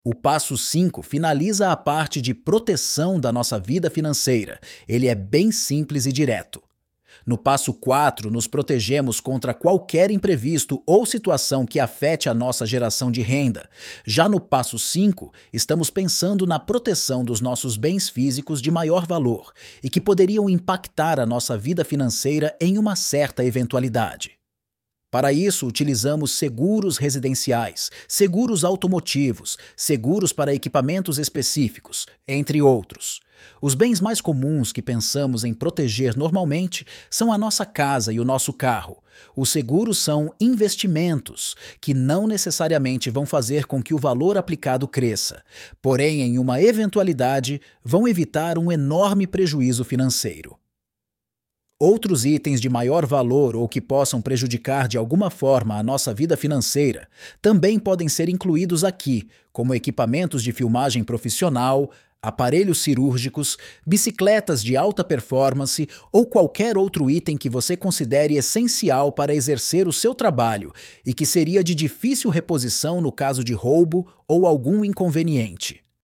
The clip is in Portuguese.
O passo 5 finaliza a parte de proteção da nossa vida financeira. Ele é bem simples e direto. No passo 4, nos protegemos contra qualquer imprevisto ou situação que afete a nossa geração de renda. Já no passo 5, estamos pensando na proteção dos nossos bens físicos de maior valor e que poderiam impactar a nossa vida financeira em uma certa eventualidade. Para isso, utilizamos seguros residenciais, seguros automotivos, seguros para equipamentos específicos, entre outros. Os bens mais comuns que pensamos em proteger normalmente são a nossa casa e o nosso carro. Os seguros são investimentos, que não necessariamente vão fazer com que o valor aplicado cresça, porém, em uma eventualidade, vão evitar um enorme prejuízo financeiro. Outros itens de maior valor ou que possam prejudicar de alguma forma a nossa vida financeira também podem ser incluídos aqui, como equipamentos de filmagem profissional, aparelhos cirúrgicos, bicicletas de alta performance ou qualquer outro item que você considere essencial para exercer o seu trabalho e que seria de difícil reposição no caso de roubo ou algum inconveniente.